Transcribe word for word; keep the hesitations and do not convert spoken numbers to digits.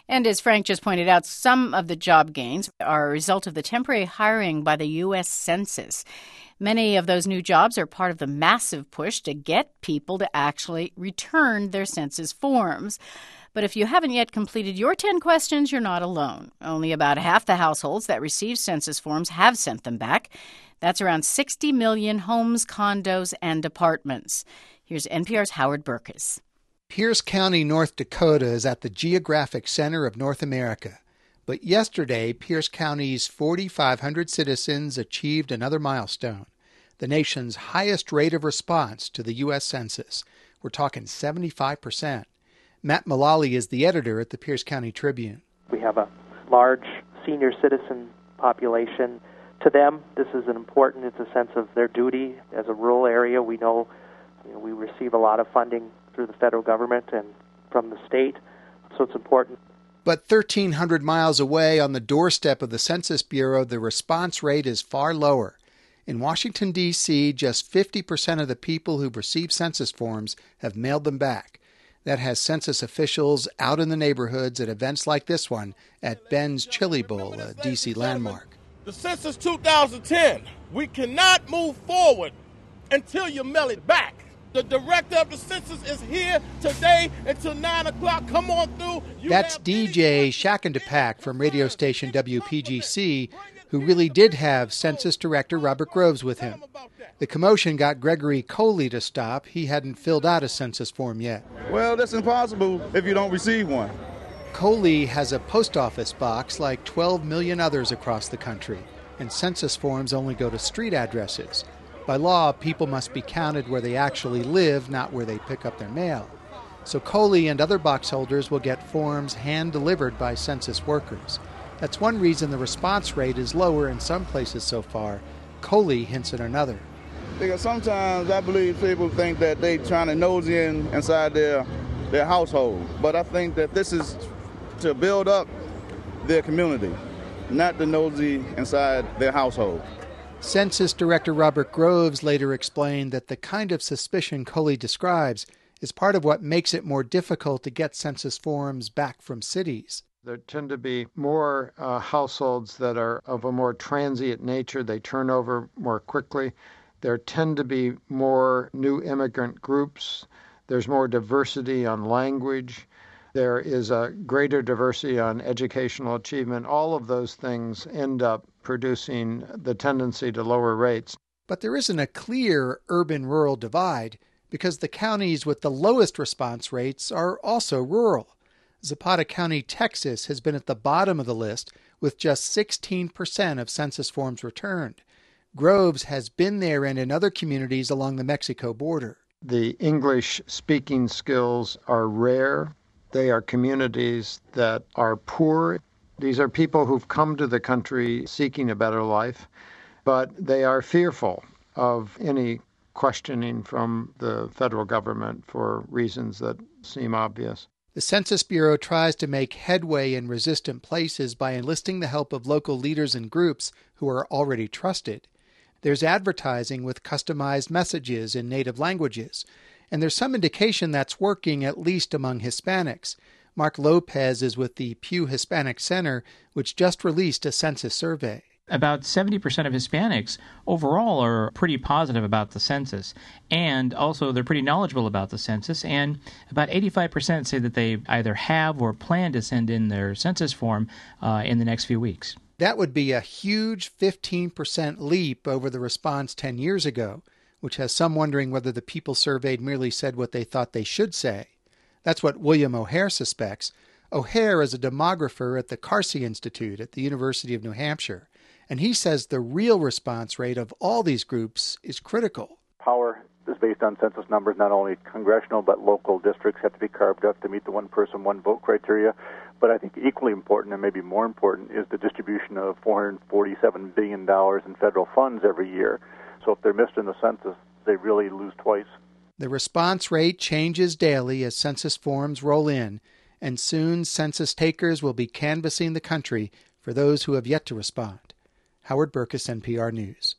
And as Frank just pointed out, some of the job gains are a result of the temporary hiring by the U S Census. Many of those new jobs are part of the massive push to get people to actually return their census forms. But if you haven't yet completed your ten questions, you're not alone. Only about half the households that receive census forms have sent them back. That's around sixty million homes, condos, and apartments. Here's N P R's Howard Burkus. Pierce County, North Dakota is at the geographic center of North America. But yesterday, Pierce County's four thousand five hundred citizens achieved another milestone, the nation's highest rate of response to the U S Census. We're talking seventy-five percent. Matt Mullally is the editor at the Pierce County Tribune. We have a large senior citizen population. To them, this is an important, it's a sense of their duty. As a rural area, we know, you know we receive a lot of funding through the federal government and from the state, so it's important. But thirteen hundred miles away on the doorstep of the Census Bureau, the response rate is far lower. In Washington, D C, just fifty percent of the people who've received census forms have mailed them back. That has census officials out in the neighborhoods at events like this one at Ben's Chili Bowl, a D C landmark. The Census two thousand ten, we cannot move forward until you mail it back. The director of the census is here today until nine o'clock. Come on through. You That's D J Shackendapak from radio station W P G C, who really did have Census Director Robert Groves with him. The commotion got Gregory Coley to stop. He hadn't filled out a census form yet. Well, that's impossible if you don't receive one. Coley has a post office box like twelve million others across the country, and census forms only go to street addresses. By law, people must be counted where they actually live, not where they pick up their mail. So Coley and other box holders will get forms hand-delivered by census workers. That's one reason the response rate is lower in some places so far. Coley hints at another. Because sometimes I believe people think that they're trying to nose in inside their, their household. But I think that this is to build up their community, not to nosy inside their household. Census Director Robert Groves later explained that the kind of suspicion Coley describes is part of what makes it more difficult to get census forms back from cities. There tend to be more uh, households that are of a more transient nature. They turn over more quickly. There tend to be more new immigrant groups. There's more diversity on language. There is a greater diversity on educational achievement. All of those things end up producing the tendency to lower rates. But there isn't a clear urban-rural divide because the counties with the lowest response rates are also rural. Zapata County, Texas, has been at the bottom of the list with just sixteen percent of census forms returned. Groves has been there and in other communities along the Mexico border. The English-speaking skills are rare. They are communities that are poor. These are people who've come to the country seeking a better life, but they are fearful of any questioning from the federal government for reasons that seem obvious. The Census Bureau tries to make headway in resistant places by enlisting the help of local leaders and groups who are already trusted. There's advertising with customized messages in native languages, and there's some indication that's working, at least among Hispanics. Mark Lopez is with the Pew Hispanic Center, which just released a census survey. About seventy percent of Hispanics overall are pretty positive about the census, and also they're pretty knowledgeable about the census, and about eighty-five percent say that they either have or plan to send in their census form uh, in the next few weeks. That would be a huge fifteen percent leap over the response ten years ago, which has some wondering whether the people surveyed merely said what they thought they should say. That's what William O'Hare suspects. O'Hare is a demographer at the Carsey Institute at the University of New Hampshire, and he says the real response rate of all these groups is critical. Power is based on census numbers. Not only congressional but local districts have to be carved up to meet the one person, one vote criteria. But I think equally important, and maybe more important, is the distribution of four hundred forty-seven billion dollars in federal funds every year. So if they're missed in the census, they really lose twice. The response rate changes daily as census forms roll in, and soon census takers will be canvassing the country for those who have yet to respond. Howard Burkus, N P R News.